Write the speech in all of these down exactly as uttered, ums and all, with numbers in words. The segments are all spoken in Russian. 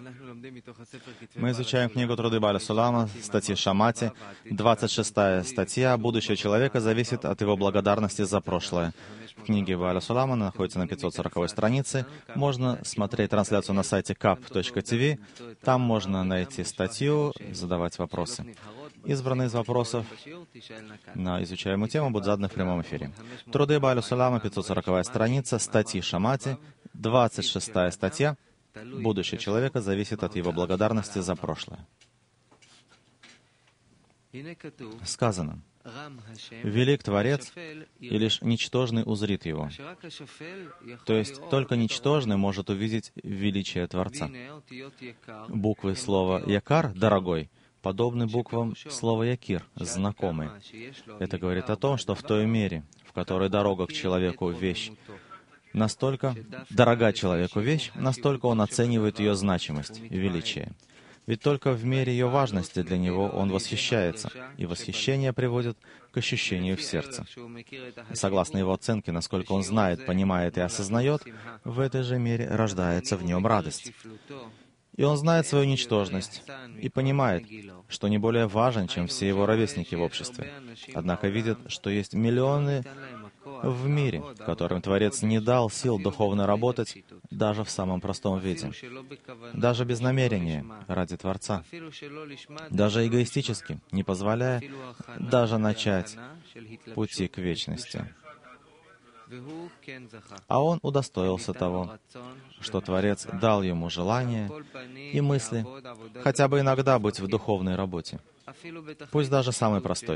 Мы изучаем книгу Труды Бааля Сулама, статьи Шамати, двадцать шестая статья «Будущее человека зависит от его благодарности за прошлое». В книге Бааля Сулама находится на пятьсот сороковой странице. Можно смотреть трансляцию на сайте кап точка ти ви. Там можно найти статью, задавать вопросы. Избранные из вопросов на изучаемую тему будут заданы в прямом эфире. Труды Бааля Сулама, пятьсот сороковая страница, статьи Шамати, двадцать шестая статья. Будущее человека зависит от его благодарности за прошлое. Сказано: «Велик Творец, и лишь ничтожный узрит его». То есть только ничтожный может увидеть величие Творца. Буквы слова «якар» — «дорогой» подобны буквам слова «якир» — «знакомый». Это говорит о том, что в той мере, в которой дорога к человеку — вещь, настолько дорога человеку вещь, настолько он оценивает ее значимость и величие. Ведь только в мере ее важности для него он восхищается, и восхищение приводит к ощущению в сердце. Согласно его оценке, насколько он знает, понимает и осознает, в этой же мере рождается в нем радость. И он знает свою ничтожность и понимает, что не более важен, чем все его ровесники в обществе. Однако видит, что есть миллионы в мире, которым Творец не дал сил духовно работать даже в самом простом виде, даже без намерения ради Творца, даже эгоистически, не позволяя даже начать пути к вечности. А он удостоился того, что Творец дал ему желание и мысли хотя бы иногда быть в духовной работе, пусть даже самой простой.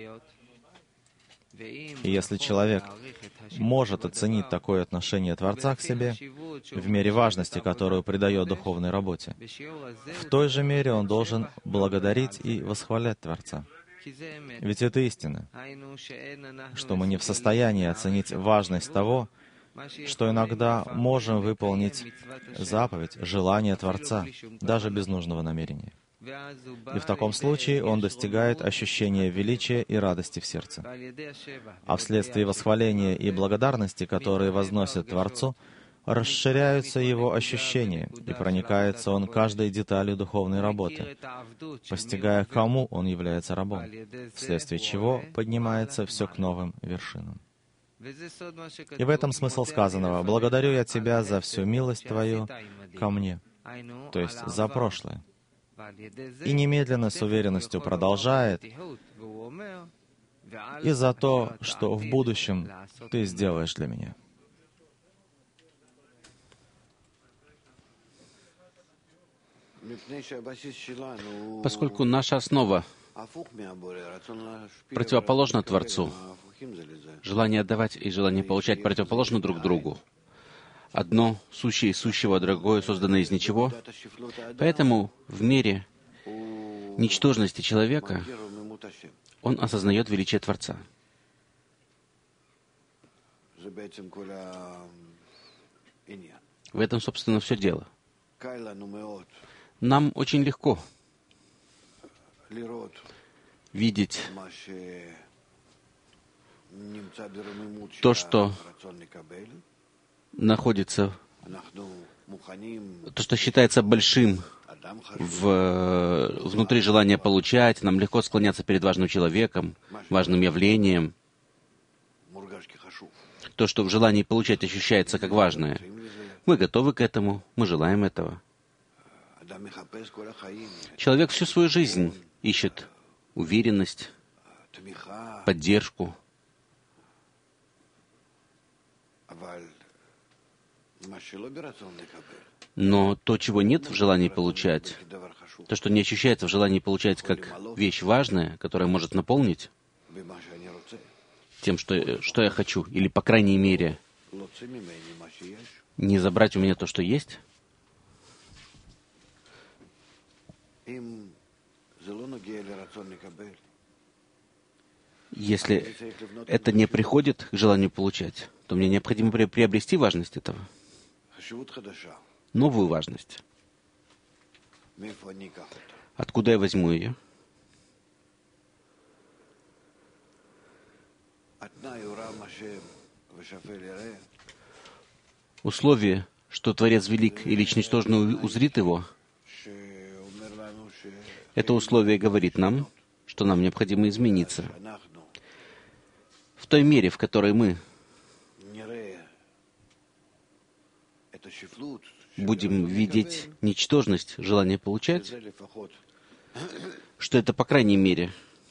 И если человек может оценить такое отношение Творца к себе в мере важности, которую придает духовной работе, в той же мере он должен благодарить и восхвалять Творца. Ведь это истина, что мы не в состоянии оценить важность того, что иногда можем выполнить заповедь, желание Творца, даже без нужного намерения. И в таком случае он достигает ощущения величия и радости в сердце. А вследствие восхваления и благодарности, которые возносят Творцу, расширяются его ощущения, и проникается он каждой деталью духовной работы, постигая, кому он является рабом, вследствие чего поднимается все к новым вершинам. И в этом смысл сказанного: «Благодарю я Тебя за всю милость Твою ко мне», то есть за прошлое. И немедленно с уверенностью продолжает: «И за то, что в будущем Ты сделаешь для меня». Поскольку наша основа противоположна Творцу, желание давать и желание получать противоположны друг другу. Одно сущее из сущего, другое созданное из ничего. Поэтому в мере ничтожности человека он осознает величие Творца. В этом, собственно, все дело. Нам очень легко видеть то, что находится, то, что считается большим в, внутри желания получать. Нам легко склоняться перед важным человеком, важным явлением. То, что в желании получать ощущается как важное. Мы готовы к этому, мы желаем этого. Человек всю свою жизнь ищет уверенность, поддержку. Но то, чего нет в желании получать, то, что не ощущается в желании получать как вещь важная, которая может наполнить тем, что, что я хочу, или, по крайней мере, не забрать у меня то, что есть, если это не приходит к желанию получать, то мне необходимо приобрести важность этого, новую важность. Откуда я возьму ее? Условие, что Творец велик и лишь ничтожно узрит его, Это условие говорит нам, что нам необходимо измениться. В той мере, в которой мы будем видеть ничтожность желания получать, что это, по крайней мере,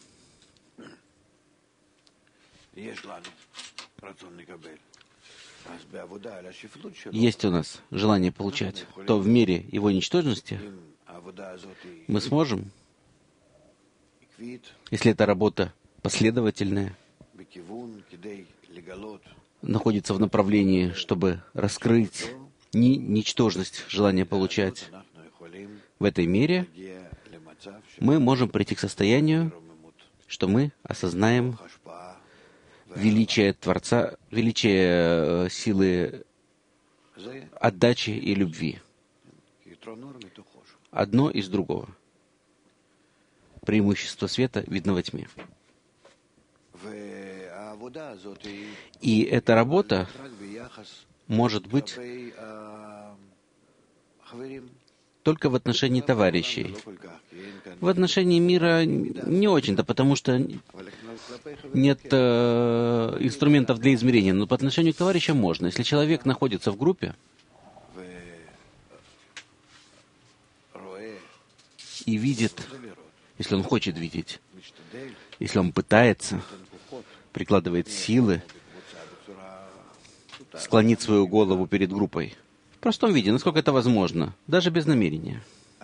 есть у нас желание получать, то в мере его ничтожности мы сможем, если эта работа последовательная, находится в направлении, чтобы раскрыть ни ничтожность желания получать, в этой мере мы можем прийти к состоянию, что мы осознаем величие Творца, величие силы отдачи и любви. Одно из другого. Преимущество света видно во тьме. И эта работа может быть только в отношении товарищей. В отношении мира не очень-то, потому что нет э, инструментов для измерения. Но по отношению к товарищам можно. Если человек находится в группе и видит, если он хочет видеть, если он пытается, прикладывает силы, склонит свою голову перед группой, в простом виде, насколько это возможно, даже без намерения,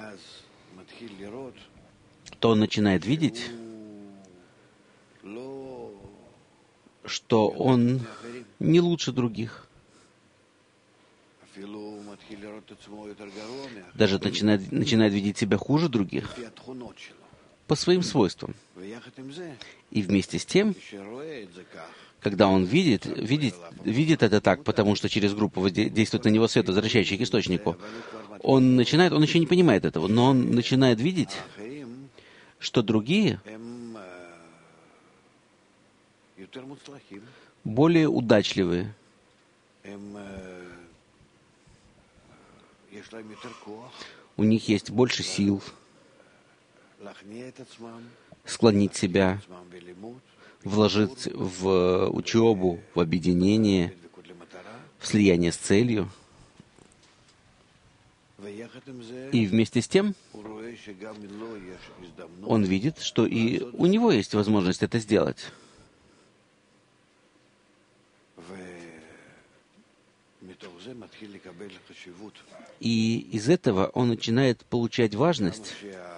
то он начинает видеть, что он не лучше других. Даже начинает, начинает видеть себя хуже других по своим свойствам. И вместе с тем, когда он видит, видит, видит это так, потому что через группу действует на него свет, возвращающий к источнику, он начинает, он еще не понимает этого, но он начинает видеть, что другие более удачливые, у них есть больше сил склонить себя, вложить в учебу, в объединение, в слияние с целью. И вместе с тем он видит, что и у него есть возможность это сделать. И из этого он начинает получать важность,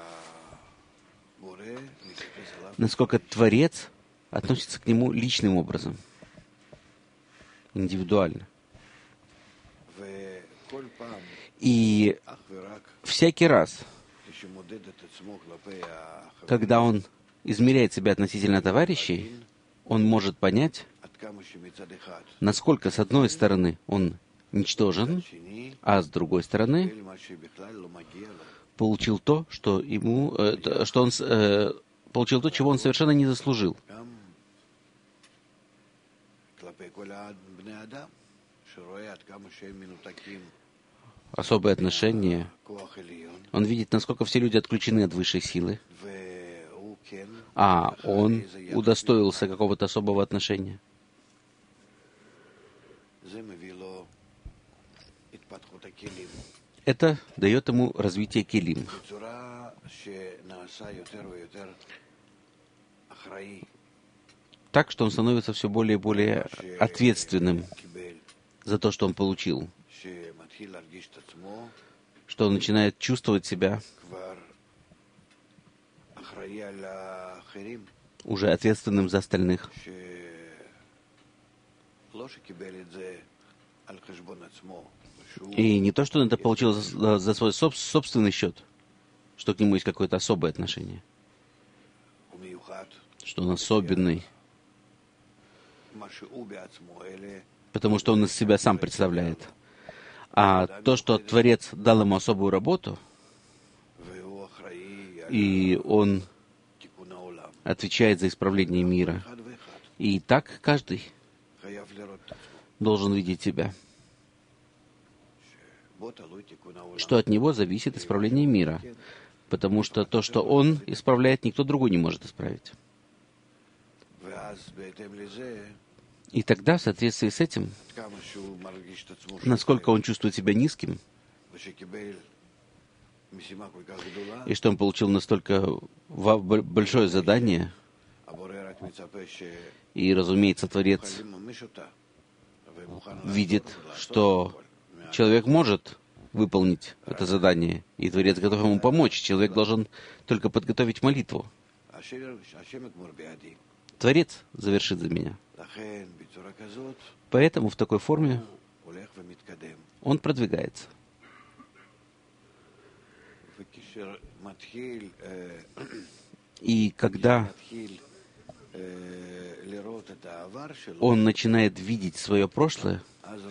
насколько Творец относится к нему личным образом, индивидуально. И всякий раз, когда он измеряет себя относительно товарищей, он может понять, насколько, с одной стороны, он ничтожен, а с другой стороны, получил то, что ему, э, что он э, получил то, чего он совершенно не заслужил. Особое отношение. Он видит, насколько все люди отключены от высшей силы, а он удостоился какого-то особого отношения. Это дает ему развитие келим. Так, что он становится все более и более ответственным за то, что он получил. Что он начинает чувствовать себя уже ответственным за остальных. И не то, что он это получил за, за свой соб, собственный счет, что к нему есть какое-то особое отношение, что он особенный, потому что он из себя сам представляет. А то, что Творец дал ему особую работу, и он отвечает за исправление мира. И так каждый должен видеть себя, что от него зависит исправление мира. потому что то, что он исправляет, никто другой не может исправить. И тогда, в соответствии с этим, насколько он чувствует себя низким, и что он получил настолько большое задание, и, разумеется, Творец видит, что человек может выполнить это задание, и Творец готов ему помочь. Человек должен только подготовить молитву. Творец завершит за меня. Поэтому в такой форме он продвигается. И когда он начинает видеть свое прошлое,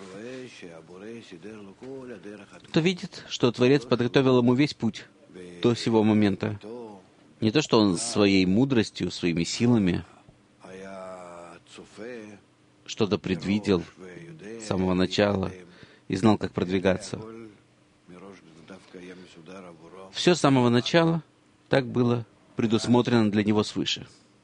то видит, что Творец подготовил ему весь путь до сего момента. Не то, что он своей мудростью, своими силами что-то предвидел с самого начала и знал, как продвигаться. Все с самого начала так было предусмотрено для него свыше.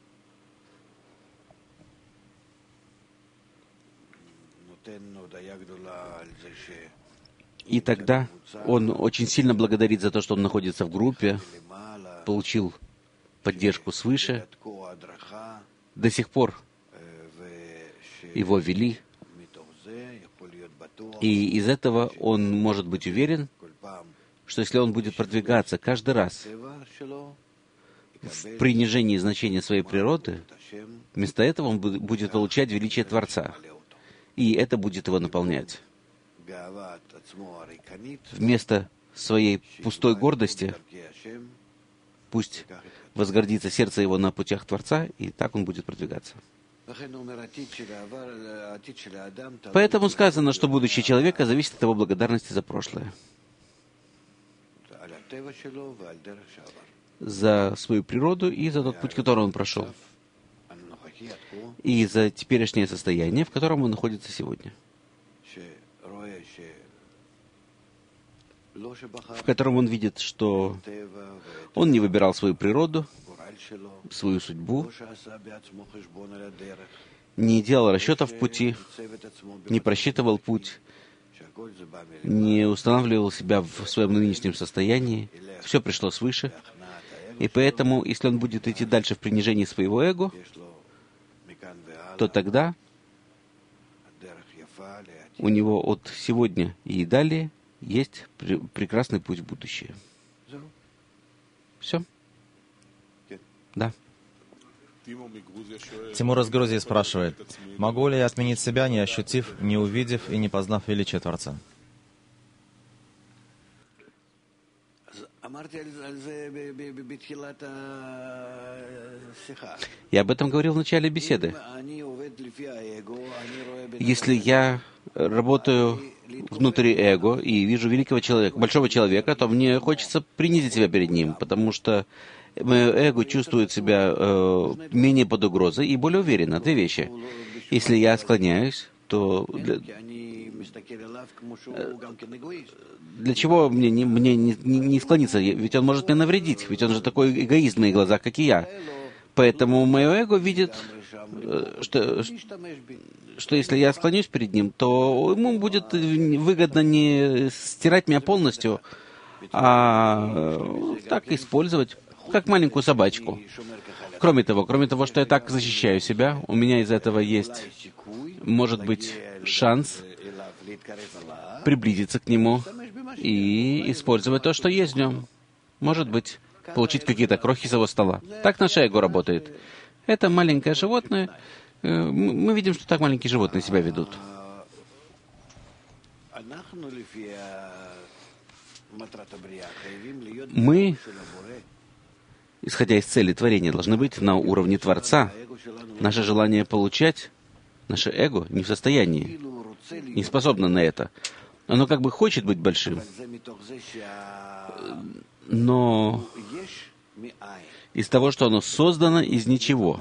И тогда он очень сильно благодарит за то, что он находится в группе, получил поддержку свыше. До сих пор его вели, и из этого он может быть уверен, что если он будет продвигаться каждый раз в принижении значения своей природы, вместо этого он будет получать величие Творца, и это будет его наполнять. Вместо своей пустой гордости пусть возгордится сердце его на путях Творца, и так он будет продвигаться. Поэтому сказано, что будущее человека зависит от его благодарности за прошлое, за свою природу и за тот путь, который он прошел, и за теперешнее состояние, в котором он находится сегодня, в котором он видит, что он не выбирал свою природу, свою судьбу, не делал расчетов в пути, не просчитывал путь, не устанавливал себя в своем нынешнем состоянии. Все пришло свыше. И поэтому, если он будет идти дальше в принижении своего эго, то тогда у него от сегодня и далее есть пр- прекрасный путь в будущее. Все? Да. Тимур из Грузии спрашивает, могу ли я отменить себя, не ощутив, не увидев и не познав величие Творца? Я об этом говорил в начале беседы. Если я работаю внутри эго и вижу великого человека, большого человека, то мне хочется принизить себя перед ним, потому что мое эго чувствует себя э, менее под угрозой и более уверенно. Две вещи. Если я склоняюсь, то для, для чего мне, не, мне не, не склониться? Ведь он может мне навредить, ведь он же такой эгоист в моих глазах, как и я. Поэтому мое эго видит, что, что если я склонюсь перед ним, то ему будет выгодно не стирать меня полностью, а так использовать, как маленькую собачку. Кроме того, кроме того, что я так защищаю себя, у меня из этого есть, может быть, шанс приблизиться к нему и использовать то, что есть в нем. Может быть, получить какие-то крохи с его стола. Так наше эго работает. Это маленькое животное. Мы видим, что так маленькие животные себя ведут. Мы, исходя из цели творения, должны быть на уровне Творца. Наше желание получать, наше эго не в состоянии, не способно на это. Оно как бы хочет быть большим, но из того, что оно создано из ничего,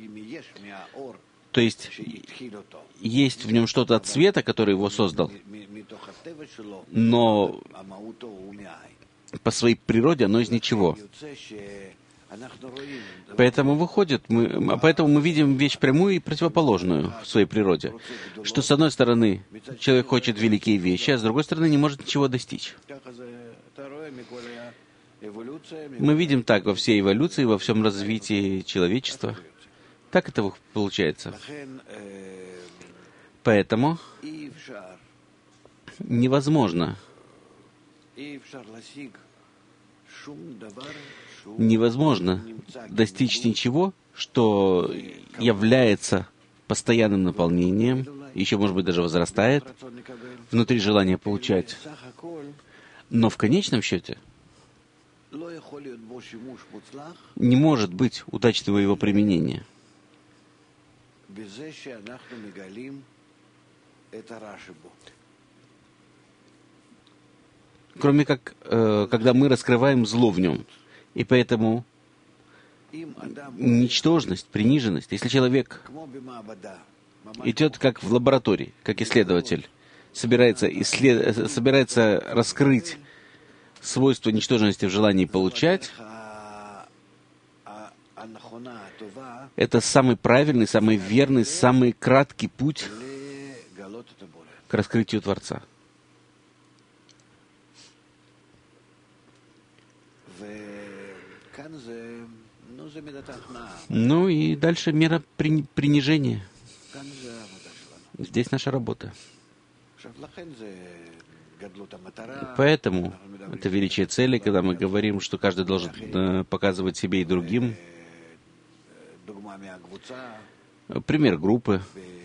то есть есть в нем что-то от света, который его создал, но по своей природе оно из ничего. Поэтому выходит, мы, поэтому мы видим вещь прямую и противоположную в своей природе. Что с одной стороны человек хочет великие вещи, а с другой стороны не может ничего достичь. Мы видим так во всей эволюции, во всем развитии человечества. Так это получается. Поэтому невозможно, невозможно достичь ничего, что является постоянным наполнением, еще, может быть, даже возрастает, внутри желания получать. Но в конечном счете не может быть удачного его применения. Кроме как, э, когда мы раскрываем зло в нем. И поэтому ничтожность, приниженность, если человек идет как в лаборатории, как исследователь, собирается, исслед... собирается раскрыть свойства ничтожности в желании получать, это самый правильный, самый верный, самый краткий путь к раскрытию Творца. Ну и дальше мера при... принижения. Здесь наша работа. Поэтому это величие цели, когда мы говорим, что каждый должен э, показывать себе и другим пример группы,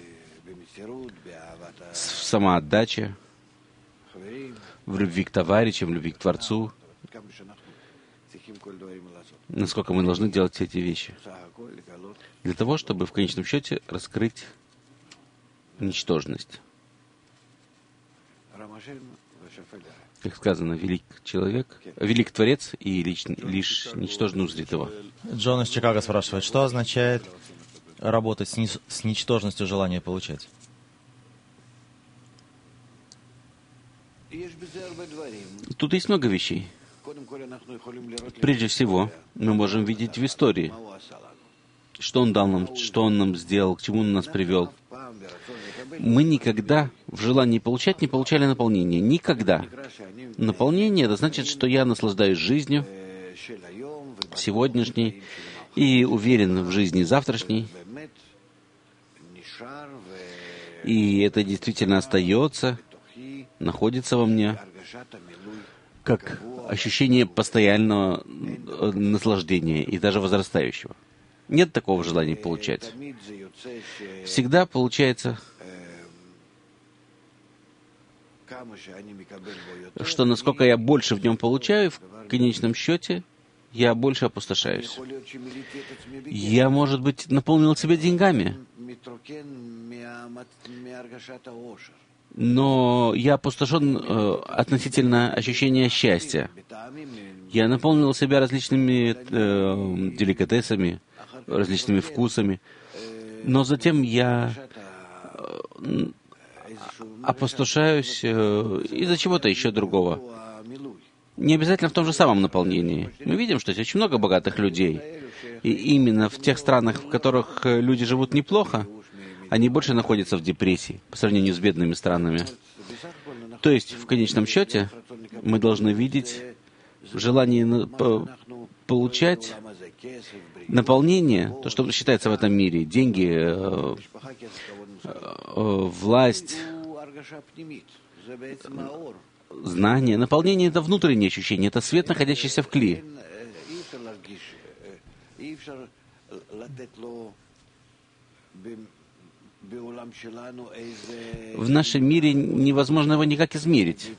в самоотдаче, в любви к товарищам, в любви к Творцу, насколько мы должны делать все эти вещи, для того, чтобы в конечном счете раскрыть ничтожность. Как сказано, велик человек, велик Творец, и лишь, лишь ничтожно узрит его. Джон из Чикаго спрашивает, что означает работать с, ни, с ничтожностью желания получать? Тут есть много вещей. Прежде всего, мы можем видеть в истории, что Он дал нам, что Он нам сделал, к чему Он нас привел. Мы никогда в желании получать не получали наполнение. Никогда. Наполнение — это значит, что я наслаждаюсь жизнью сегодняшней и уверен в жизни завтрашней. И это действительно остается, находится во мне, как ощущение постоянного наслаждения и даже возрастающего. Нет такого желания получать. Всегда получается, что насколько я больше в нем получаю, в конечном счете я больше опустошаюсь. Я, может быть, наполнил себя деньгами, но я опустошен э, относительно ощущения счастья. Я наполнил себя различными э, деликатесами, различными вкусами, но затем я э, опустошаюсь э, из-за чего-то еще другого. Не обязательно в том же самом наполнении. Мы видим, что есть очень много богатых людей. И именно в тех странах, в которых люди живут неплохо, они больше находятся в депрессии по сравнению с бедными странами. То есть, в конечном счете, мы должны видеть желание получать наполнение, то, что считается в этом мире, деньги, э, э, власть, знание. Наполнение — это внутреннее ощущение, это свет, находящийся в кли. В нашем мире невозможно его никак измерить.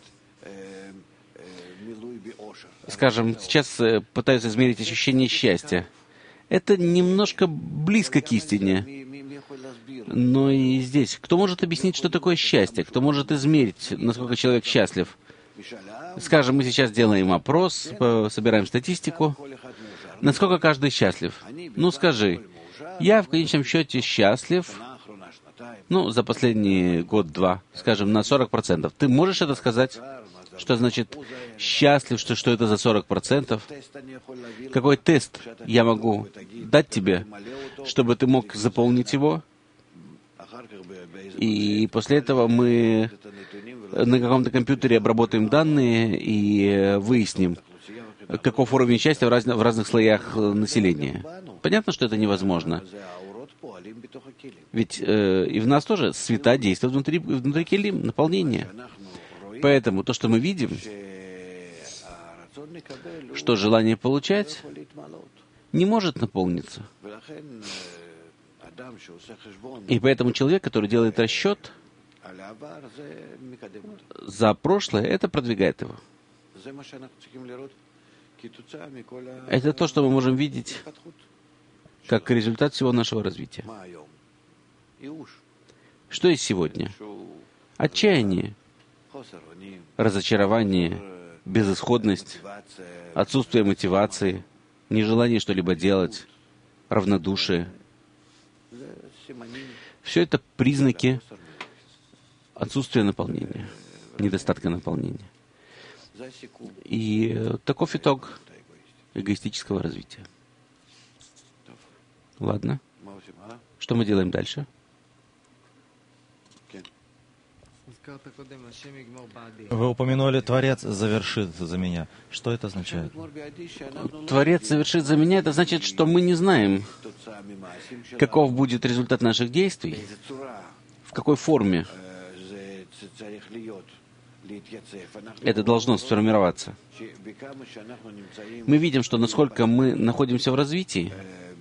Скажем, сейчас пытаются измерить ощущение счастья. Это немножко близко к истине. Но и здесь, кто может объяснить, что такое счастье? Кто может измерить, насколько человек счастлив? Скажем, мы сейчас делаем опрос, собираем статистику. Насколько каждый счастлив? Ну, скажи, я в конечном счете счастлив, ну, за последний год-два, скажем, на сорок процентов. Ты можешь это сказать? Что значит счастлив, что, что это за сорок процентов? Какой тест я могу дать тебе, чтобы ты мог заполнить его? И после этого мы на каком-то компьютере обработаем данные и выясним, каков уровень счастья в, раз, в разных слоях населения. Понятно, что это невозможно. Ведь э, и в нас тоже света действуют внутри, внутри келим, наполнения. Поэтому то, что мы видим, что желание получать не может наполниться. И поэтому человек, который делает расчет за прошлое, это продвигает его. Это то, что мы можем видеть как результат всего нашего развития. Что есть сегодня? Отчаяние, разочарование, безысходность, отсутствие мотивации, нежелание что-либо делать, равнодушие. Все это признаки отсутствия наполнения, недостатка наполнения. И таков итог эгоистического развития. Ладно. Что мы делаем дальше? Вы упомянули, Творец завершит за меня. Что это означает? Творец завершит за меня, это значит, что мы не знаем, каков будет результат наших действий, в какой форме это должно сформироваться. Мы видим, что насколько мы находимся в развитии,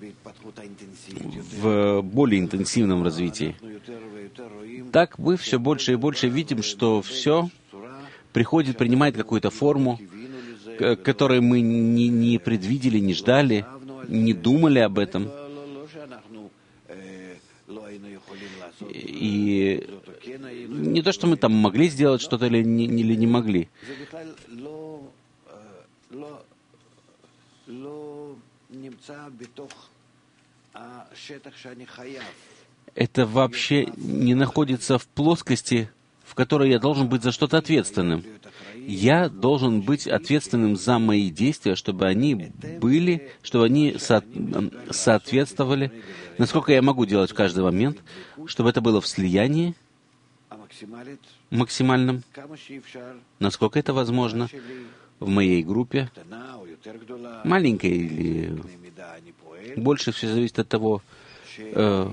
в более интенсивном развитии, так мы все больше и больше видим, что все приходит, принимает какую-то форму, которую мы не, не предвидели, не ждали, не думали об этом. И не то, что мы там могли сделать что-то или не, или не могли. Это вообще не находится в плоскости, в которой я должен быть за что-то ответственным. Я должен быть ответственным за мои действия, чтобы они были, чтобы они со- соответствовали, насколько я могу делать в каждый момент, чтобы это было в слиянии максимальном, насколько это возможно, в моей группе, маленькой или больше, все зависит от того, э,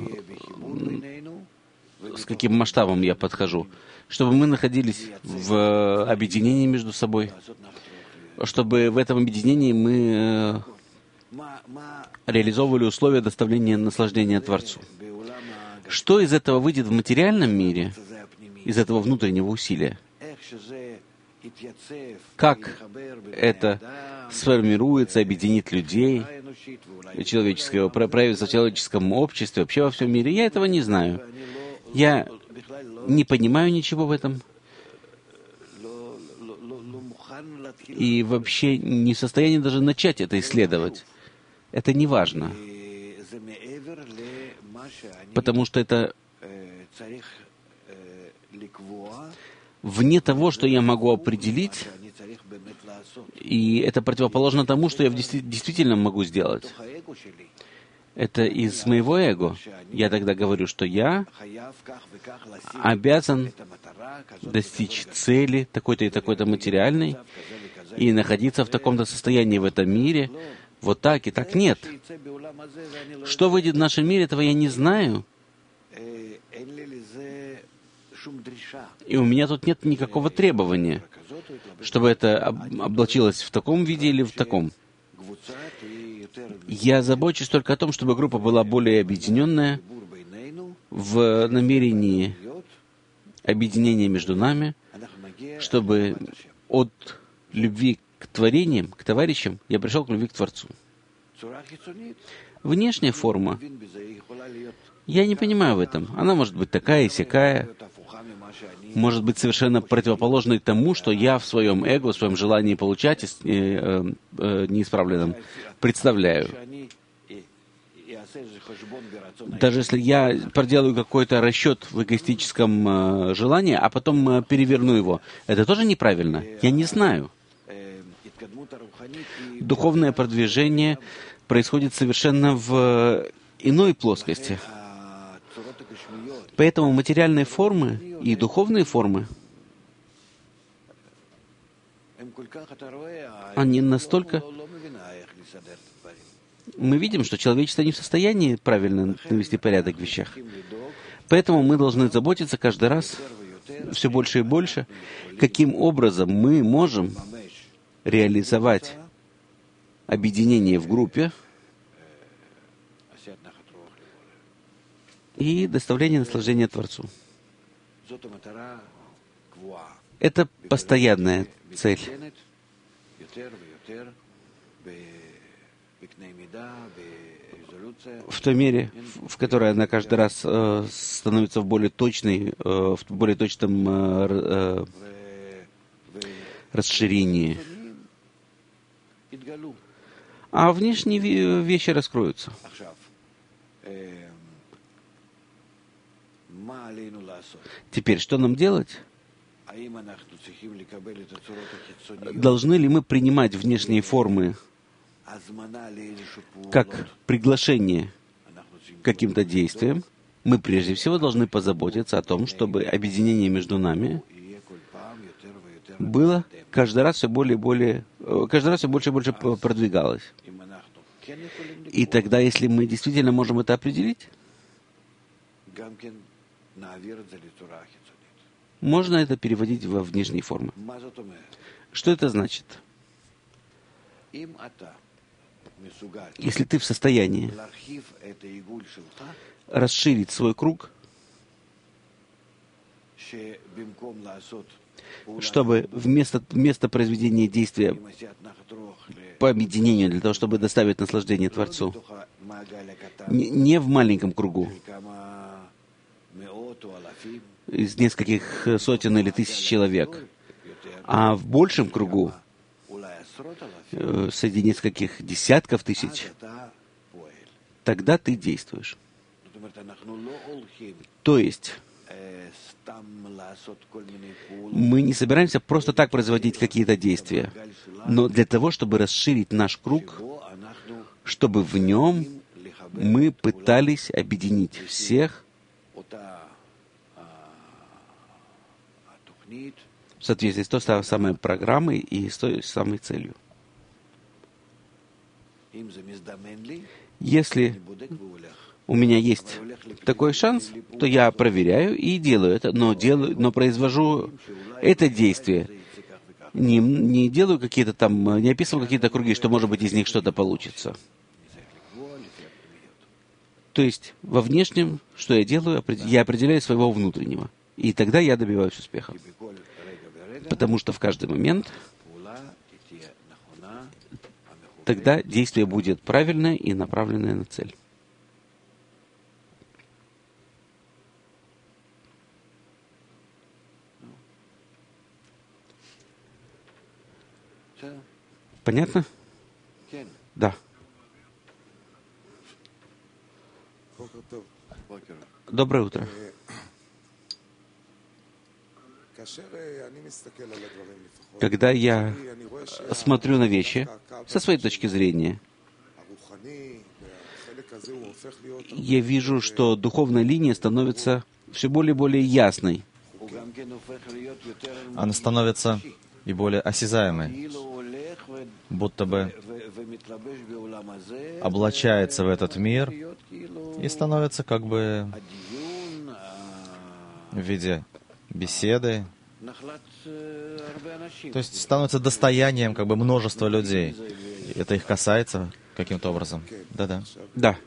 с каким масштабом я подхожу, чтобы мы находились в объединении между собой, чтобы в этом объединении мы реализовывали условия доставления наслаждения Творцу. Что из этого выйдет в материальном мире, из этого внутреннего усилия? Как это сформируется, объединит людей, человеческого, проявится в человеческом обществе, вообще во всем мире, я этого не знаю. Я не понимаю ничего в этом. И вообще не в состоянии даже начать это исследовать. Это не важно. Потому что это вне того, что я могу определить, и это противоположно тому, что я действительно могу сделать. Это из моего эго. Я тогда говорю, что я обязан достичь цели такой-то и такой-то материальной и находиться в таком-то состоянии в этом мире. Вот так и так нет. Что выйдет в нашем мире, этого я не знаю. И у меня тут нет никакого требования, чтобы это облачилось в таком виде или в таком. Я забочусь только о том, чтобы группа была более объединенная в намерении объединения между нами, чтобы от любви к творениям, к товарищам, я пришел к любви к Творцу. Внешняя форма, я не понимаю в этом. Она может быть такая и сякая, может быть совершенно противоположной тому, что я в своем эго, в своем желании получать э, э, неисправленном представляю. Даже если я проделаю какой-то расчет в эгоистическом э, желании, а потом э, переверну его, это тоже неправильно? Я не знаю. Духовное продвижение происходит совершенно в иной плоскости. Поэтому материальные формы и духовные формы, они настолько... Мы видим, что человечество не в состоянии правильно навести порядок в вещах. Поэтому мы должны заботиться каждый раз все больше и больше, каким образом мы можем реализовать объединение в группе и доставление наслаждения Творцу. Это постоянная цель. В той мере, в которой она каждый раз э, становится в более точной, э, в более точном э, э, расширении. А внешние вещи раскроются. Теперь, что нам делать? Должны ли мы принимать внешние формы как приглашение к каким-то действиям? Мы прежде всего должны позаботиться о том, чтобы объединение между нами было каждый раз все более и более, каждый раз все больше и больше продвигалось. И тогда, если мы действительно можем это определить, можно это переводить во внешние формы. Что это значит? Если ты в состоянии расширить свой круг, чтобы вместо, вместо произведения действия по объединению, для того, чтобы доставить наслаждение Творцу, не, не в маленьком кругу, из нескольких сотен или тысяч человек, а в большем кругу, среди нескольких десятков тысяч, тогда ты действуешь. То есть, мы не собираемся просто так производить какие-то действия, но для того, чтобы расширить наш круг, чтобы в нем мы пытались объединить всех в соответствии с той самой программой и с той самой целью. Если у меня есть такой шанс, то я проверяю и делаю это, но, делаю, но произвожу это действие. Не, не делаю какие-то там, не описываю какие-то круги, что, может быть, из них что-то получится. То есть во внешнем, что я делаю, я определяю своего внутреннего. И тогда я добиваюсь успеха. Потому что в каждый момент тогда действие будет правильное и направленное на цель. Понятно? Да. Доброе утро. Когда я смотрю на вещи со своей точки зрения, я вижу, что духовная линия становится все более и более ясной. Она становится и более осязаемой, будто бы облачается в этот мир и становится как бы в виде беседы, то есть становится достоянием как бы множества людей. Это их касается каким-то образом. Да-да. Да.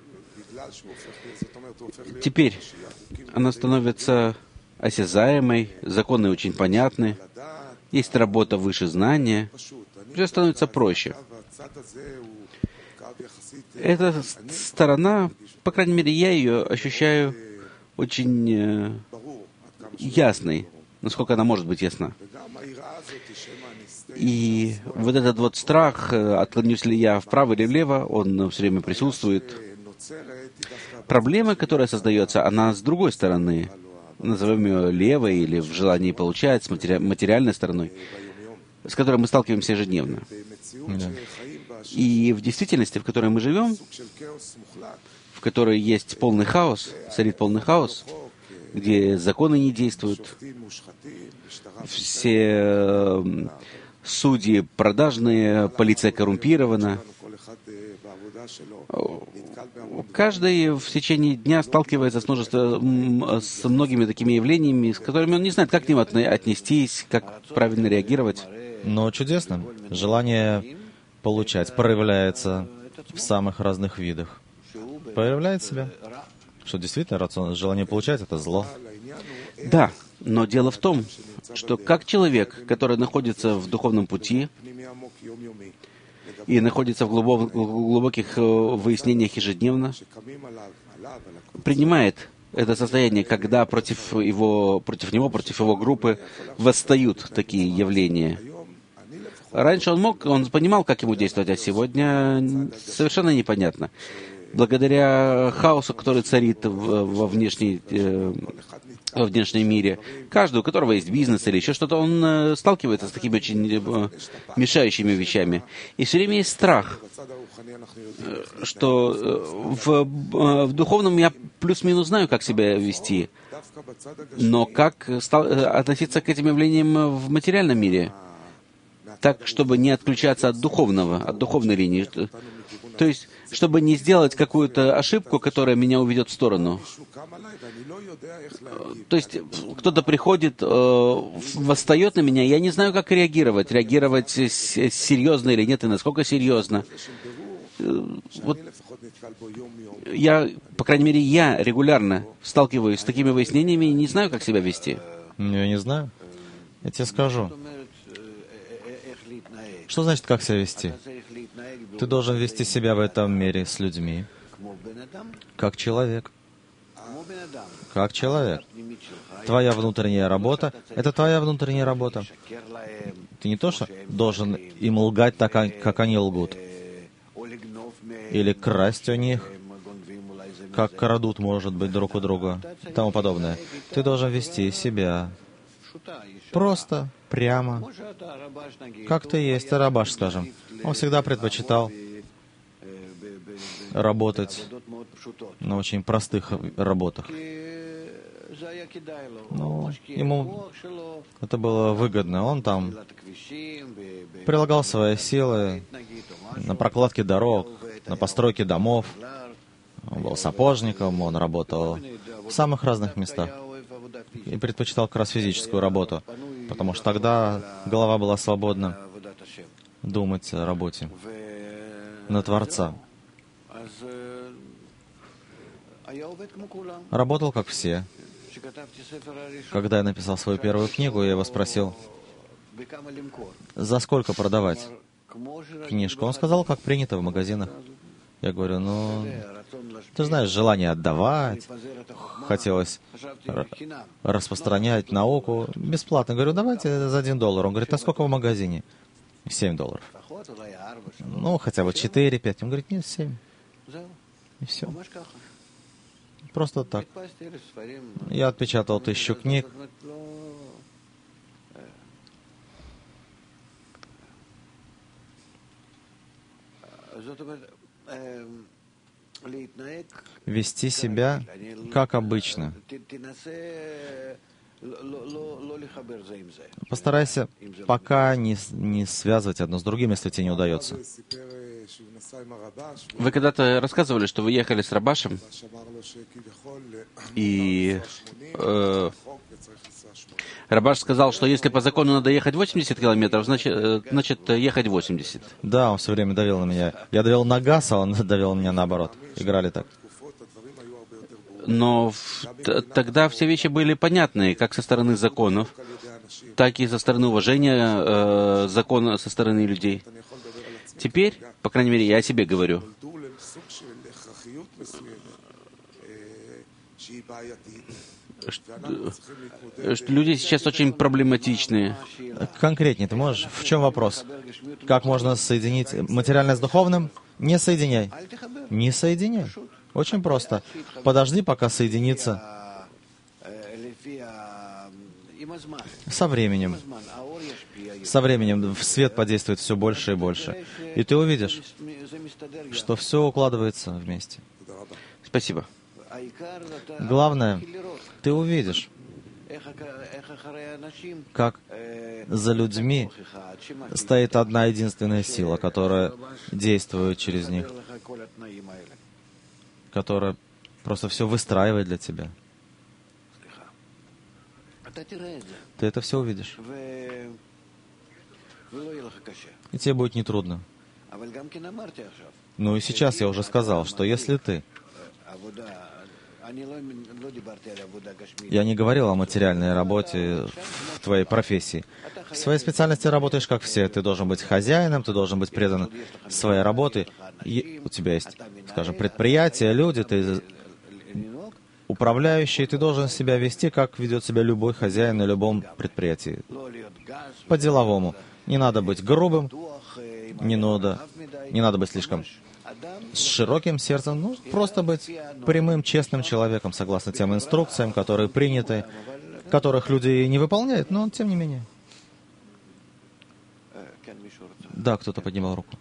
Теперь она становится осязаемой, законы очень понятны, есть работа выше знания, все становится проще. Эта сторона, по крайней мере, я ее ощущаю очень э, ясной, насколько она может быть ясна. И вот этот вот страх, отклонюсь ли я вправо или влево, он все время присутствует. Проблема, которая создается, она с другой стороны. Назовем ее левой или в желании получать, с матери... материальной стороной, с которой мы сталкиваемся ежедневно. Да. И в действительности, в которой мы живем, в которой есть полный хаос, царит полный хаос, где законы не действуют, все судьи продажные, полиция коррумпирована. Каждый в течение дня сталкивается с множеством, с многими такими явлениями, с которыми он не знает, как к ним отнестись, как правильно реагировать. Но чудесно. Желание получать проявляется в самых разных видах. Проявляет себя. Что действительно рацион, желание получать — это зло. Да, но дело в том, что как человек, который находится в духовном пути и находится в глубок, глубоких выяснениях ежедневно, принимает это состояние, когда против его, против него, против его группы восстают такие явления. Раньше он мог, он понимал, как ему действовать, а сегодня совершенно непонятно. Благодаря хаосу, который царит во внешней, э, во внешнем мире, каждый, у которого есть бизнес или еще что-то, он э, сталкивается с такими очень э, мешающими вещами. И все время есть страх, э, что э, в, э, в духовном я плюс-минус знаю, как себя вести, но как стал, э, относиться к этим явлениям в материальном мире, так, чтобы не отключаться от духовного, от духовной линии. То есть, чтобы не сделать какую-то ошибку, которая меня уведет в сторону. То есть, кто-то приходит, восстает на меня, я не знаю, как реагировать. Реагировать серьезно или нет, и насколько серьезно. Вот я, по крайней мере, я регулярно сталкиваюсь с такими выяснениями и не знаю, как себя вести. Я не знаю. Я тебе скажу. Что значит, как себя вести? Ты должен вести себя в этом мире с людьми, как человек. Как человек. Твоя внутренняя работа — это твоя внутренняя работа. Ты не то, что должен им лгать так, как они лгут, или красть у них, как крадут, может быть, друг у друга, и тому подобное. Ты должен вести себя просто, прямо, как ты есть, Рабаш, скажем. Он всегда предпочитал работать на очень простых работах. Но ему это было выгодно. Он там прилагал свои силы на прокладке дорог, на постройке домов. Он был сапожником, он работал в самых разных местах. И предпочитал как раз физическую работу, потому что тогда голова была свободна думать о работе на Творца. Работал, как все. Когда я написал свою первую книгу, я его спросил, за сколько продавать книжку. Он сказал, как принято в магазинах. Я говорю, ну, ты знаешь, желание отдавать, хотелось распространять науку бесплатно. Говорю, давайте за один доллар. Он говорит, а сколько в магазине? Семь долларов. Ну, хотя бы четыре-пять. Он говорит, нет, семь. И все. Просто так. Я отпечатал тысячу книг. Вести себя как обычно. Постарайся пока не, не связывать одно с другим, если тебе не удается. Вы когда-то рассказывали, что вы ехали с Рабашем, и э, Рабаш сказал, что если по закону надо ехать восемьдесят километров, значит, значит ехать восемьдесят. Да, он все время давил на меня. Я давил на газ, а он давил на меня наоборот. Играли так. Но в, тогда все вещи были понятны, как со стороны законов, так и со стороны уважения э, закона со стороны людей. Теперь, по крайней мере, я о себе говорю. Что, что люди сейчас очень проблематичные. Конкретнее ты можешь? В чем вопрос? Как можно соединить материальное с духовным? Не соединяй. Не соединяй. Очень просто. Подожди, пока соединится со временем. Со временем свет подействует все больше и больше. И ты увидишь, что все укладывается вместе. Спасибо. Главное, ты увидишь, как за людьми стоит одна единственная сила, которая действует через них, которая просто все выстраивает для тебя. Ты это все увидишь. И тебе будет нетрудно. Ну и сейчас я уже сказал, что если ты... Я не говорил о материальной работе в твоей профессии. В своей специальности работаешь как все. Ты должен быть хозяином, ты должен быть предан своей работе. И у тебя есть, скажем, предприятие, люди, ты управляющий, ты должен себя вести, как ведет себя любой хозяин на любом предприятии. По-деловому. Не надо быть грубым, не надо, не надо быть слишком с широким сердцем, ну, просто быть прямым, честным человеком, согласно тем инструкциям, которые приняты, которых люди не выполняют, но тем не менее. Да, кто-то поднимал руку.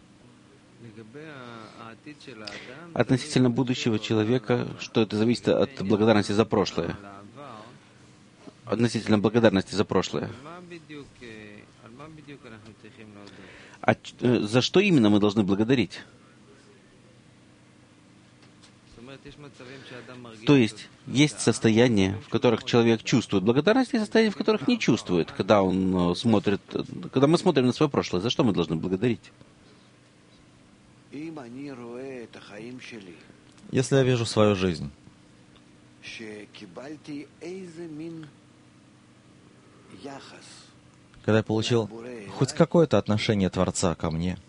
Относительно будущего человека, что это зависит от благодарности за прошлое. Относительно благодарности за прошлое. А за что именно мы должны благодарить? То есть, есть состояния, в которых человек чувствует благодарность, и состояния, в которых не чувствует, когда он смотрит, когда мы смотрим на свое прошлое. За что мы должны благодарить? Если я вижу свою жизнь, когда я получил хоть какое-то отношение Творца ко мне,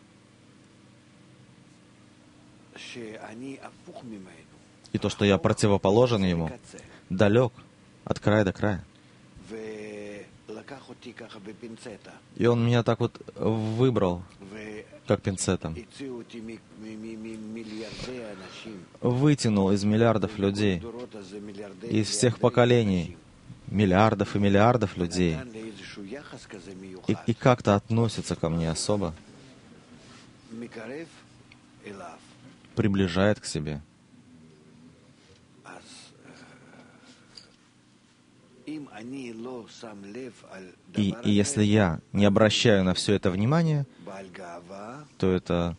и то, что я противоположен Ему, далек от края до края. И Он меня так вот выбрал, как пинцетом. Вытянул из миллиардов людей, из всех поколений, миллиардов и миллиардов людей, и, и как-то относится ко мне особо, приближает к себе. И, и если я не обращаю на все это внимание, то это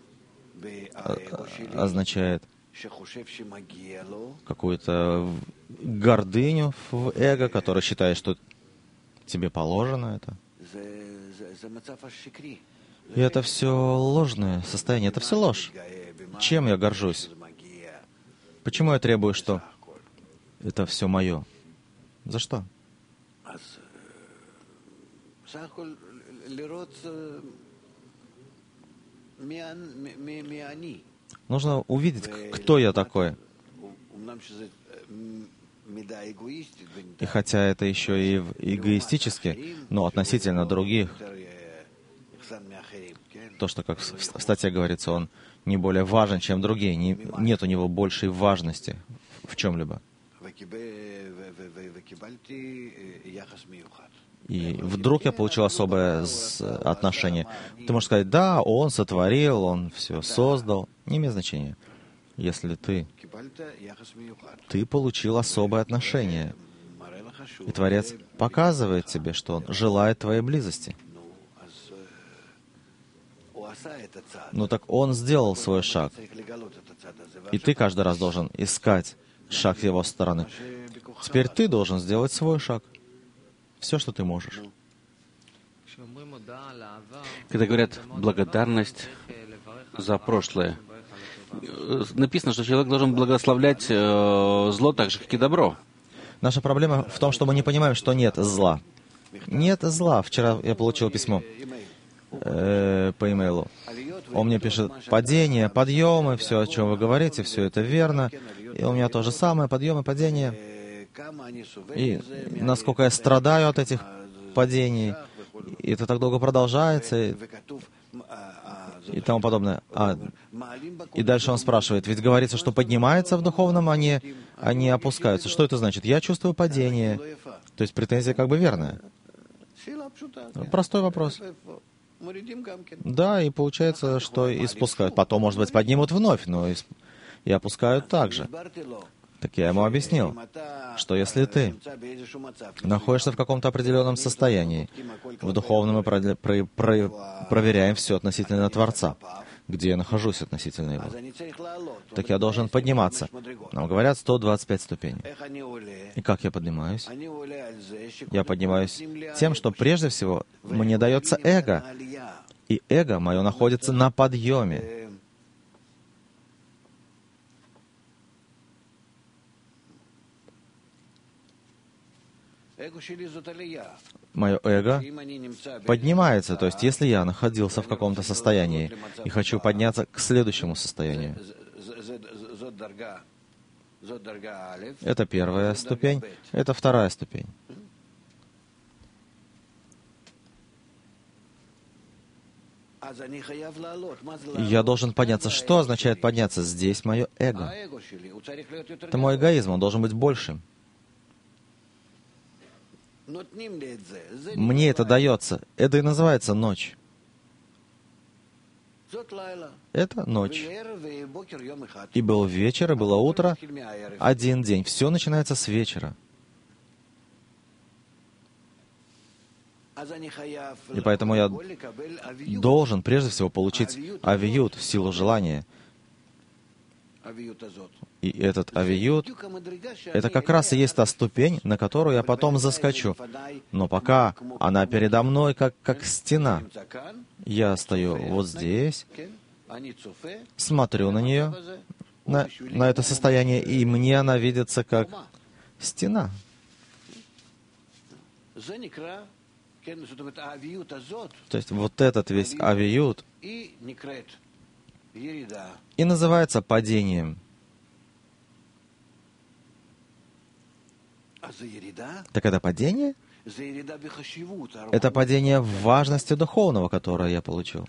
означает какую-то гордыню в эго, которое считает, что тебе положено это. И это все ложное состояние, это все ложь. Чем я горжусь? Почему я требую, что это все мое? За что? Нужно увидеть, кто я такой. И хотя это еще и эгоистически, но относительно других, то, что, как в статье говорится, он не более важен, чем другие, не, нет у него большей важности в чем-либо. И вдруг я получил особое отношение. Ты можешь сказать, да, он сотворил, он все создал. Не имеет значения. Если ты, ты получил особое отношение, и Творец показывает тебе, что Он желает твоей близости. Ну так Он сделал свой шаг. И ты каждый раз должен искать шаг с Его стороны. Теперь ты должен сделать свой шаг. Все, что ты можешь. Когда говорят «благодарность за прошлое», написано, что человек должен благословлять э, зло так же, как и добро. Наша проблема в том, что мы не понимаем, что нет зла. Нет зла. Вчера я получил письмо э, по имейлу. Он мне пишет падение, подъемы, все, о чем вы говорите, все это верно. И у меня то же самое, подъемы, падения. И насколько я страдаю от этих падений, и это так долго продолжается. и тому подобное. А, и дальше он спрашивает, ведь говорится, что поднимаются в духовном, а не, они опускаются. Что это значит? Я чувствую падение. То есть претензия как бы верная. Простой вопрос. Да, и получается, что и спускают. Потом, может быть, поднимут вновь, но и, и опускают также. Так я ему объяснил, что если ты находишься в каком-то определенном состоянии, в духовном мы про, про, про, проверяем все относительно Творца, где я нахожусь относительно Его, так я должен подниматься. Нам говорят сто двадцать пять ступеней. И как я поднимаюсь? Я поднимаюсь тем, что прежде всего мне дается эго, и эго мое находится на подъеме. Мое эго поднимается. То есть, если я находился в каком-то состоянии и хочу подняться к следующему состоянию, это первая ступень, это вторая ступень. Я должен подняться. Что означает подняться? Здесь мое эго. Это мой эгоизм, он должен быть большим. Мне это дается. Это и называется ночь. Это ночь. И был вечер, и было утро. Один день. Все начинается с вечера. И поэтому я должен прежде всего получить авиют, силу желания. И этот авиют, это как раз и есть та ступень, на которую я потом заскочу. Но пока она передо мной, как, как стена. Я стою вот здесь, смотрю на нее, на, на это состояние, и мне она видится как стена. То есть вот этот весь авиют и называется падением. Так это падение? Это падение в важности духовного, которое я получил.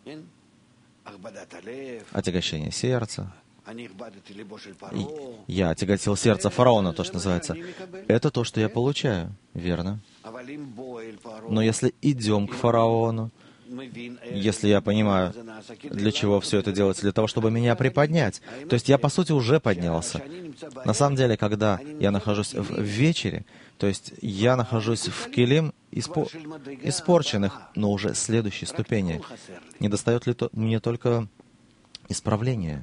Отягощение сердца. И я отяготил сердце фараона, то, что называется. Это то, что я получаю, верно? Но если идем к фараону, если я понимаю, для чего все это делается, для того, чтобы меня приподнять. То есть я, по сути, уже поднялся. На самом деле, когда я нахожусь в вечере, то есть я нахожусь в килим испо... испорченных, но уже следующей ступени. Не достает ли то... мне только исправления?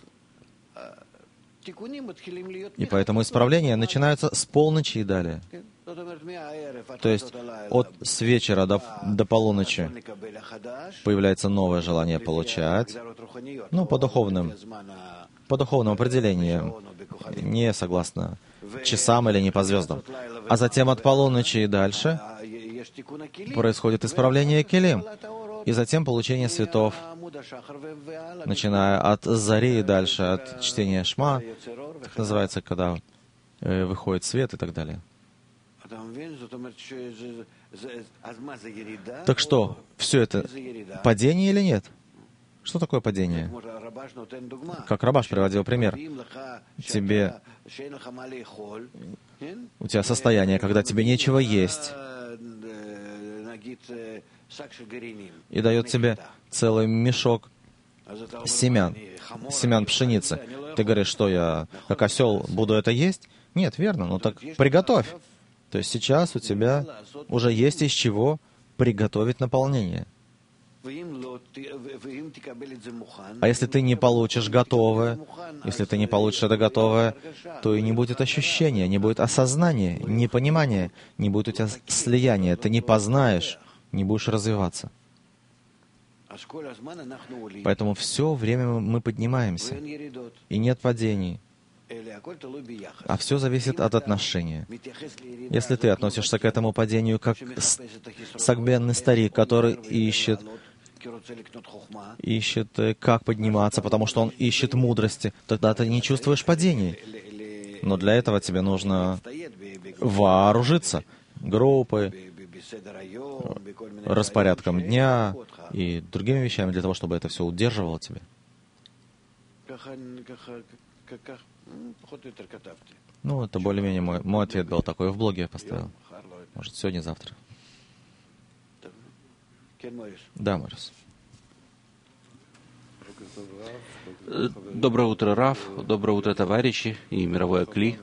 И поэтому исправления начинаются с полночи и далее. То есть от с вечера до, до полуночи появляется новое желание получать, ну, по духовным, по духовному определению, не согласно часам или не по звездам. А затем от полуночи и дальше происходит исправление килим, и затем получение светов, начиная от зари и дальше, от чтения шма, как называется, когда э, выходит свет и так далее. Так что, все это падение или нет? Что такое падение? Как Рабаш приводил пример. Тебе, у тебя состояние, когда тебе нечего есть, и дает тебе целый мешок семян, семян пшеницы. Ты говоришь, что я, как осел, буду это есть? Нет, верно, ну так приготовь. То есть сейчас у тебя уже есть из чего приготовить наполнение. А если ты не получишь готовое, если ты не получишь это готовое, то и не будет ощущения, не будет осознания, не понимания, не будет у тебя слияния, ты не познаешь, не будешь развиваться. Поэтому все время мы поднимаемся, и нет падений. А все зависит от отношения. Если ты относишься к этому падению как согбенный старик, который ищет, ищет, как подниматься, потому что он ищет мудрости, тогда ты не чувствуешь падений. Но для этого тебе нужно вооружиться группой, распорядком дня и другими вещами для того, чтобы это все удерживало тебя. Ну, это более-менее мой, мой ответ был такой. В блоге я поставил. Может, сегодня, завтра. Да, Морис. Доброе утро, Рав. Доброе утро, товарищи и мировое Кли.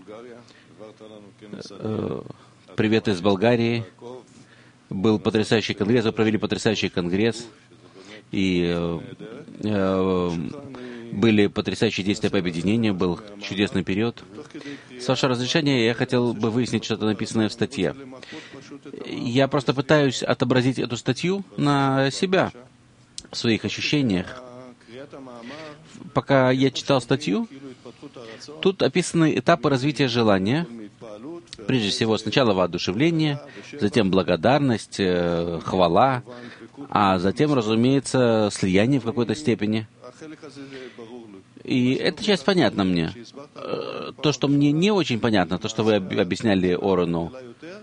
Привет из Болгарии. Был потрясающий конгресс, вы провели потрясающий конгресс. И э, были потрясающие действия по объединению, был чудесный период. С вашего разрешения я хотел бы выяснить что-то написанное в статье. Я просто пытаюсь отобразить эту статью на себя, в своих ощущениях. Пока я читал статью, тут описаны этапы развития желания. Прежде всего, сначала воодушевление, затем благодарность, э, хвала, а затем, разумеется, слияние в какой-то степени. И эта часть понятна мне. То, что мне не очень понятно, то, что вы объясняли Орану,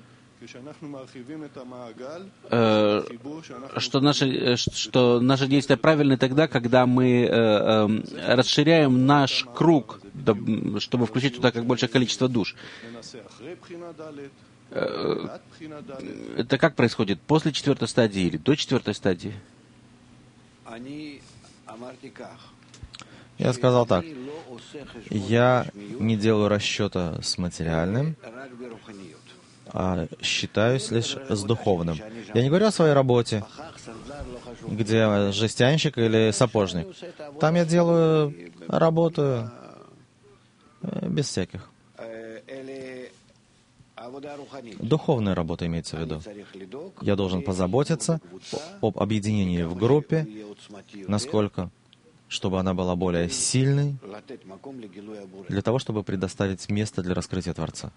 что наши, что наши действия правильны тогда, когда мы э, э, расширяем наш круг, чтобы включить туда как большее количество душ. Это как происходит? После четвертой стадии или до четвертой стадии? Я сказал так. Я не делаю расчета с материальным, а считаюсь лишь с духовным. Я не говорю о своей работе, где жестянщик или сапожник. Там я делаю работу без всяких. Духовная работа имеется в виду. Я должен позаботиться об объединении в группе, насколько, чтобы она была более сильной, для того, чтобы предоставить место для раскрытия Творца.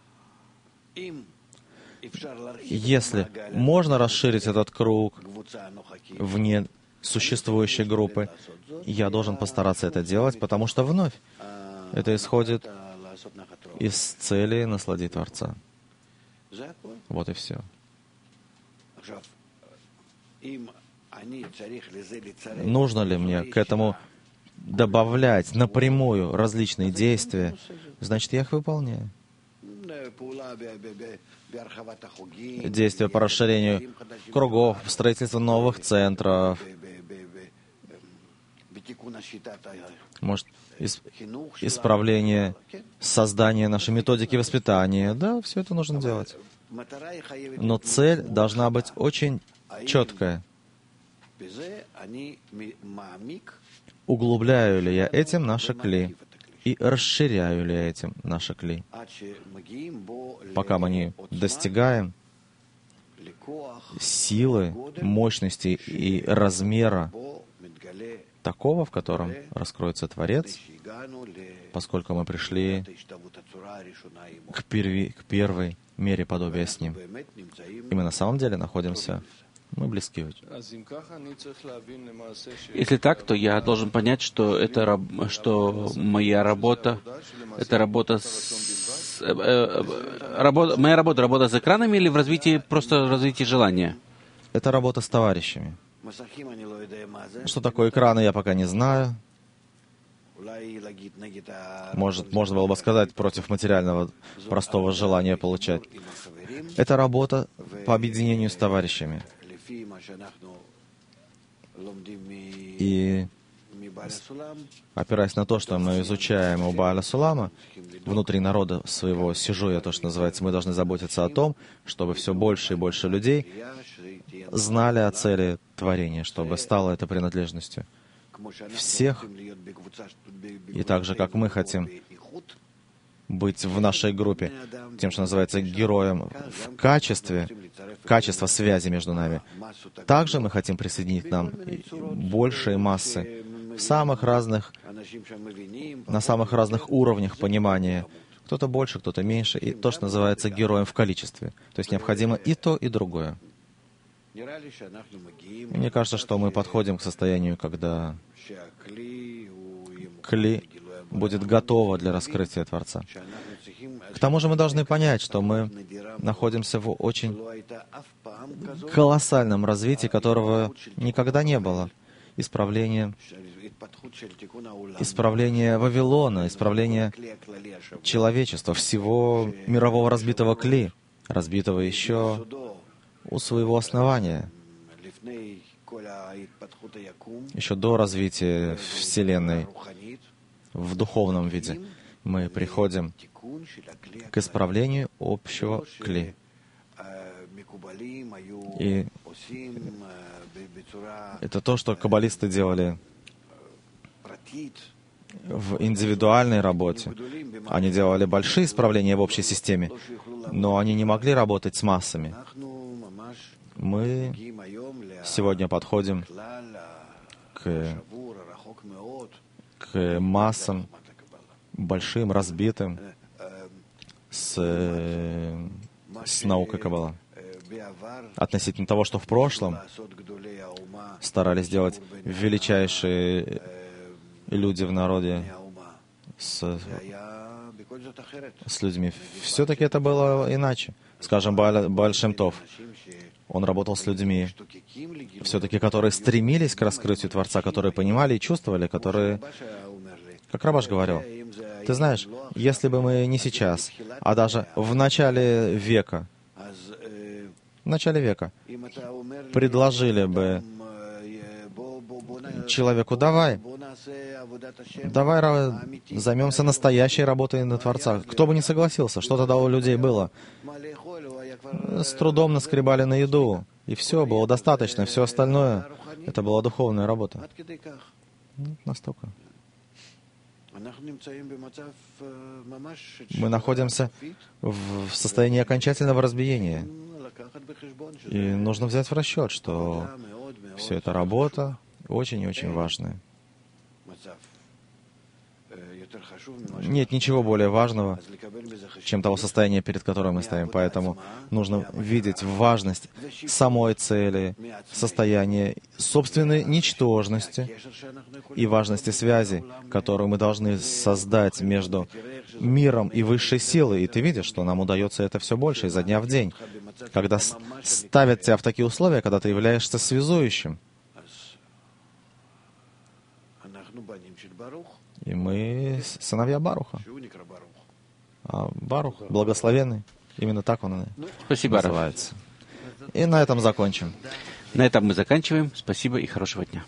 Если можно расширить этот круг вне существующей группы, я должен постараться это делать, потому что вновь это исходит из цели насладить Творца. Вот и все. Нужно ли мне к этому добавлять напрямую различные действия? Значит, я их выполняю. Действия по расширению кругов, строительство новых центров, может, исправление, создание нашей методики воспитания. Да, все это нужно делать. Но цель должна быть очень четкая. Углубляю ли я этим наше кли? И расширяю ли я этим наше кли? Пока мы не достигаем силы, мощности и размера такого, в котором раскроется Творец, поскольку мы пришли к, перви, к первой мере подобия с Ним. И мы на самом деле находимся, мы близки. Если так, то я должен понять, что это, что моя работа, это работа с, э, э, работа, моя работа, работа с экранами или в развитии, просто в развитии желания? Это работа с товарищами. Что такое экраны, я пока не знаю. Может, можно было бы сказать, против материального простого желания получать. Это работа по объединению с товарищами. И опираясь на то, что мы изучаем у Бааля Сулама, внутри народа своего сижу я, то, что называется, мы должны заботиться о том, чтобы все больше и больше людей знали о цели творения, чтобы стало это принадлежностью всех, и так же, как мы хотим быть в нашей группе тем, что называется героем в качестве, качество связи между нами. Также мы хотим присоединить нам большие массы в самых разных, на самых разных уровнях понимания. Кто-то больше, кто-то меньше, и то, что называется героем в количестве. То есть необходимо и то, и другое. Мне кажется, что мы подходим к состоянию, когда кли будет готово для раскрытия Творца. К тому же мы должны понять, что мы находимся в очень колоссальном развитии, которого никогда не было. Исправление, исправление Вавилона, исправление человечества, всего мирового разбитого кли, разбитого еще у своего основания, еще до развития Вселенной в духовном виде. Мы приходим к исправлению общего кли. И это то, что каббалисты делали в индивидуальной работе. Они делали большие исправления в общей системе, но они не могли работать с массами. Мы сегодня подходим к, к массам, большим, разбитым, с, с наукой Каббала. Относительно того, что в прошлом старались делать величайшие люди в народе с, с людьми. Все-таки это было иначе. Скажем, Бааль Шем Тов. Он работал с людьми, все-таки, которые стремились к раскрытию Творца, которые понимали и чувствовали, которые, как Рабаш говорил, ты знаешь, если бы мы не сейчас, а даже в начале века, в начале века предложили бы человеку, давай, давай займемся настоящей работой на Творца. Кто бы не согласился, что тогда у людей было? С трудом наскребали на еду, и все, было достаточно, все остальное, это была духовная работа. Настолько. Мы находимся в состоянии окончательного разбиения. И нужно взять в расчет, что все это работа очень и очень важная. Нет ничего более важного, чем того состояния, перед которым мы стоим. Поэтому нужно видеть важность самой цели, состояние собственной ничтожности и важности связи, которую мы должны создать между миром и высшей силой. И ты видишь, что нам удается это все больше изо дня в день. Когда ставят тебя в такие условия, когда ты являешься связующим. И мы сыновья Баруха. А Барух, благословенный, именно так он и Спасибо, называется. И на этом закончим. На этом мы заканчиваем. Спасибо и хорошего дня.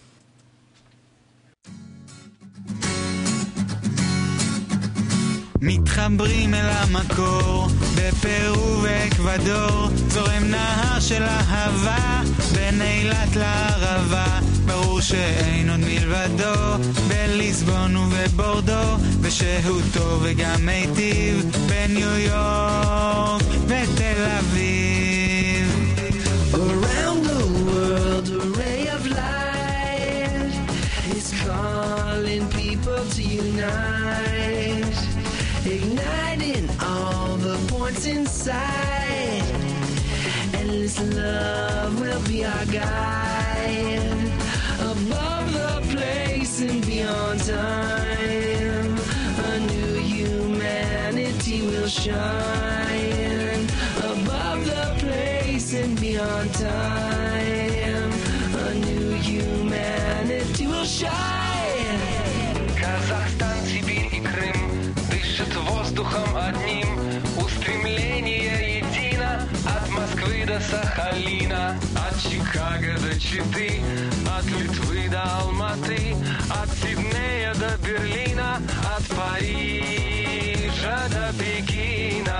מתחברים אל המקור, בפרו ואקוודור, זורם נהר של אהבה, בין אילת לערבה, ברור שאין עוד מלבדו, בליסבון ובבורדו, ושהותו וגם מיטיב, בניו יורק ותל אביב. Around the world, a ray of light is calling people to unite. Igniting all the points inside. Endless love will be our guide. Above the place and beyond time, a new humanity will shine. Above the place and beyond time, a new humanity will shine. Казахстан, Сибирь и Крым дышит воздухом одним, устремление едино от Москвы до Сахалина, от Чикаго до Читы, от Литвы до Алматы, от Сиднея до Берлина, от Парижа до Пекина.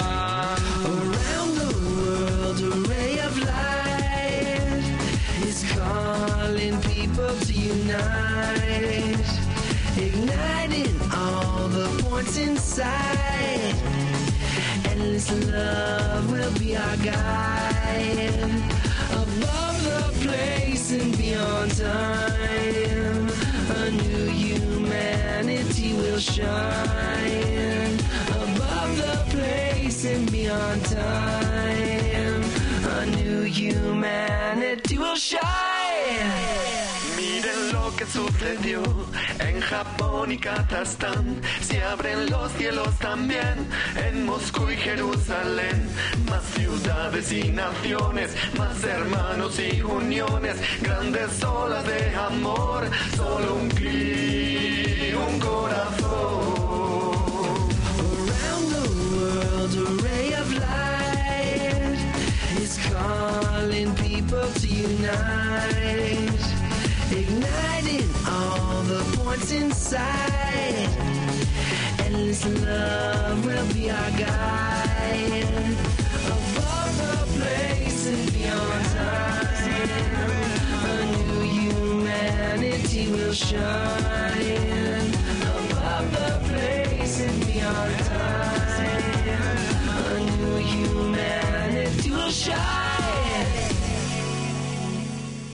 Around the world, a ray of light is calling people to unite. Igniting all the points inside. Endless love will be our guide. Above the place and beyond time, a new humanity will shine. Above the place and beyond time, a new humanity will shine. Mide que sucedió en Japón y Kazajstán. Se abren los cielos también en Moscú y Jerusalén. Más ciudades y naciones, más hermanos y uniones, grandes olas de amor, solo un clic, un corazón. Around the world, a ray of light is calling people to unite, igniting all the points inside. Endless love will be our guide, above the place and beyond time. A new humanity will shine, above the place and beyond time. A new humanity will shine.